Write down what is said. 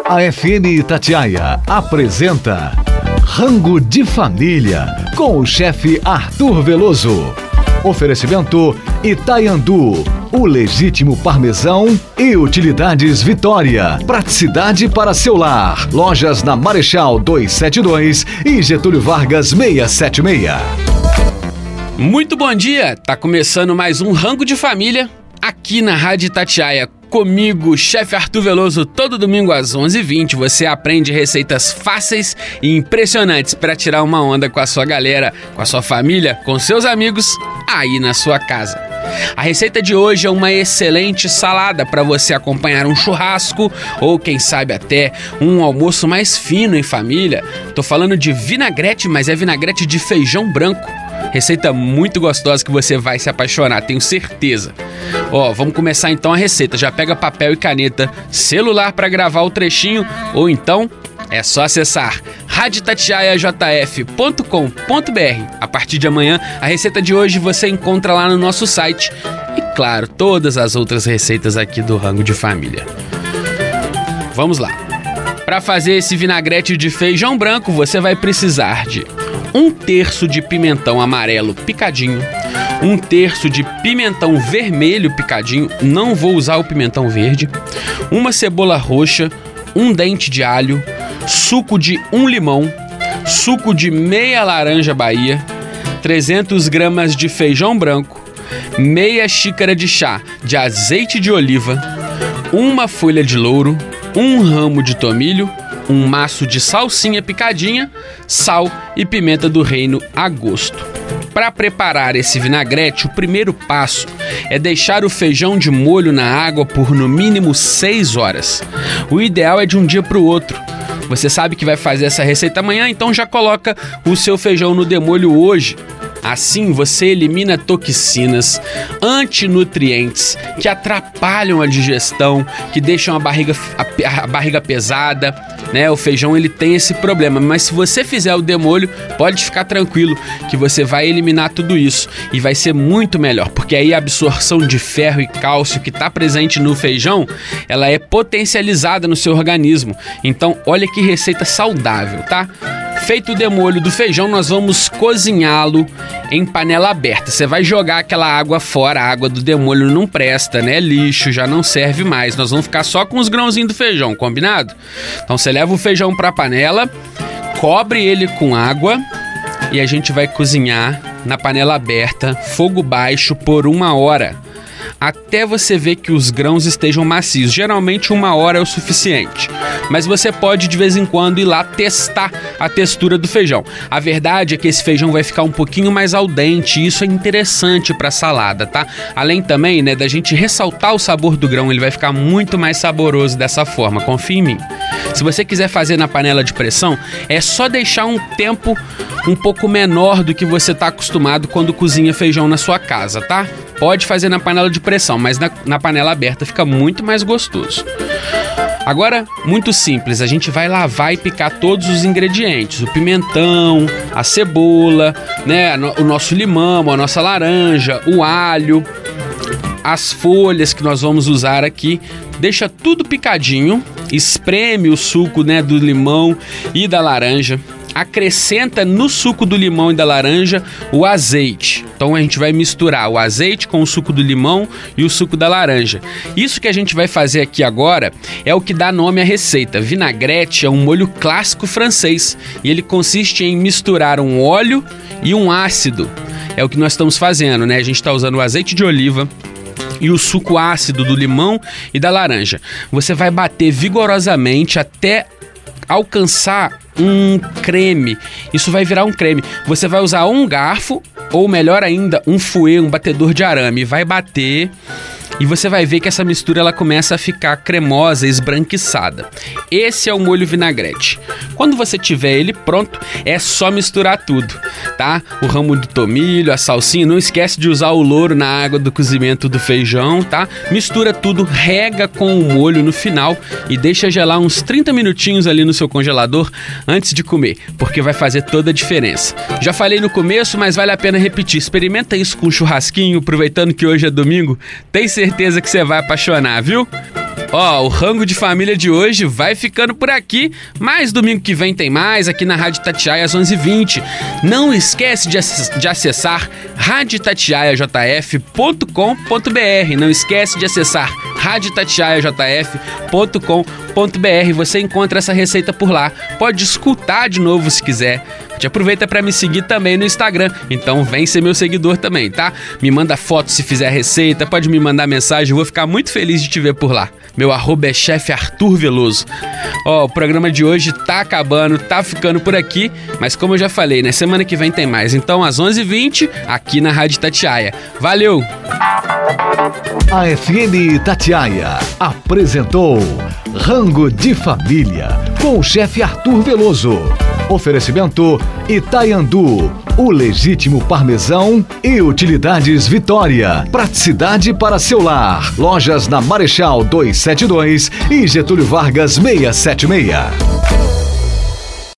A FM Itatiaia apresenta Rango de Família com o chefe Arthur Veloso. Oferecimento Itaiandu, o legítimo parmesão e utilidades Vitória. Praticidade para seu lar. Lojas na Marechal 272 e Getúlio Vargas 676. Muito bom dia, tá começando mais um Rango de Família aqui na Rádio Itatiaia. Comigo, chefe Arthur Veloso, todo domingo às 11h20 você aprende receitas fáceis e impressionantes para tirar uma onda com a sua galera, com a sua família, com seus amigos, aí na sua casa. A receita de hoje é uma excelente salada para você acompanhar um churrasco ou quem sabe até um almoço mais fino em família. Tô falando de vinagrete, mas é vinagrete de feijão branco. Receita muito gostosa que você vai se apaixonar, tenho certeza. Vamos começar então a receita. Já pega papel e caneta, celular para gravar o trechinho, ou então é só acessar radioitatiaiajf.com.br. A partir de amanhã, a receita de hoje você encontra lá no nosso site. E claro, todas as outras receitas aqui do Rango de Família. Vamos lá. Para fazer esse vinagrete de feijão branco, você vai precisar de 1/3 de pimentão amarelo picadinho, 1/3 de pimentão vermelho picadinho, não vou usar o pimentão verde, uma cebola roxa, um dente de alho, suco de 1 limão, suco de meia laranja Bahia, 300 gramas de feijão branco, meia xícara de chá de azeite de oliva, uma folha de louro, um ramo de tomilho, um maço de salsinha picadinha, sal e pimenta do reino a gosto. Para preparar esse vinagrete, o primeiro passo é deixar o feijão de molho na água por no mínimo 6 horas. O ideal é de um dia para o outro. Você sabe que vai fazer essa receita amanhã, então já coloca o seu feijão no demolho hoje. Assim você elimina toxinas, antinutrientes que atrapalham a digestão, que deixam a barriga pesada, né? O feijão ele tem esse problema, mas se você fizer o demolho, pode ficar tranquilo que você vai eliminar tudo isso e vai ser muito melhor, porque aí a absorção de ferro e cálcio que está presente no feijão, ela é potencializada no seu organismo. Então, olha que receita saudável, tá? Feito o demolho do feijão, nós vamos cozinhá-lo em panela aberta. Você vai jogar aquela água fora, a água do demolho não presta, né? Lixo, já não serve mais. Nós vamos ficar só com os grãozinhos do feijão, combinado? Então você leva o feijão para a panela, cobre ele com água e a gente vai cozinhar na panela aberta, fogo baixo, por 1 hora. Até você ver que os grãos estejam macios. Geralmente 1 hora é o suficiente, mas você pode de vez em quando ir lá testar a textura do feijão. A verdade é que esse feijão vai ficar um pouquinho mais al dente e isso é interessante para salada, tá? Além também, né, da gente ressaltar o sabor do grão, ele vai ficar muito mais saboroso dessa forma, confia em mim. Se você quiser fazer na panela de pressão, é só deixar um tempo um pouco menor do que você está acostumado quando cozinha feijão na sua casa, tá? Pode fazer na panela de pressão, mas na panela aberta fica muito mais gostoso. Agora, muito simples, a gente vai lavar e picar todos os ingredientes. O pimentão, a cebola, né, o nosso limão, a nossa laranja, o alho, as folhas que nós vamos usar aqui. Deixa tudo picadinho, espreme o suco, né, do limão e da laranja. Acrescenta no suco do limão e da laranja o azeite. Então a gente vai misturar o azeite com o suco do limão e o suco da laranja. Isso que a gente vai fazer aqui agora é o que dá nome à receita. Vinagrete é um molho clássico francês e ele consiste em misturar um óleo e um ácido. É o que nós estamos fazendo, né? A gente está usando o azeite de oliva e o suco ácido do limão e da laranja. Você vai bater vigorosamente até alcançar um creme. Isso vai virar um creme. Você vai usar um garfo ou, melhor ainda, um fouet, um batedor de arame. Vai bater e você vai ver que essa mistura ela começa a ficar cremosa, esbranquiçada. Esse é o molho vinagrete. Quando você tiver ele pronto, é só misturar tudo, tá? O ramo de tomilho, a salsinha, não esquece de usar o louro na água do cozimento do feijão, tá? Mistura tudo, rega com o molho no final e deixa gelar uns 30 minutinhos ali no seu congelador antes de comer, porque vai fazer toda a diferença. Já falei no começo, mas vale a pena repetir. Experimenta isso com um churrasquinho, aproveitando que hoje é domingo. Tem certeza certeza que você vai apaixonar, viu? Ó, o Rango de Família de hoje vai ficando por aqui, mas domingo que vem tem mais aqui na Rádio Itatiaia às 11h20. Não esquece de acessar radioitatiaiajf.com.br. Não esquece de acessar radioitatiaiajf.com.br. Você encontra essa receita por lá. Pode escutar de novo se quiser. Te aproveita para me seguir também no Instagram, então vem ser meu seguidor também, tá? Me manda foto se fizer a receita, pode me mandar mensagem, eu vou ficar muito feliz de te ver por lá. Meu arroba é chefe Arthur Veloso. Ó, o programa de hoje tá acabando, tá ficando por aqui, mas como eu já falei, né, semana que vem tem mais. Então às 11h20, aqui na Rádio Itatiaia. Valeu! A FM Itatiaia apresentou Rango de Família com o chefe Arthur Veloso. Oferecimento Itaiandu, o legítimo parmesão e utilidades Vitória. Praticidade para seu lar. Lojas na Marechal 272 e Getúlio Vargas 676.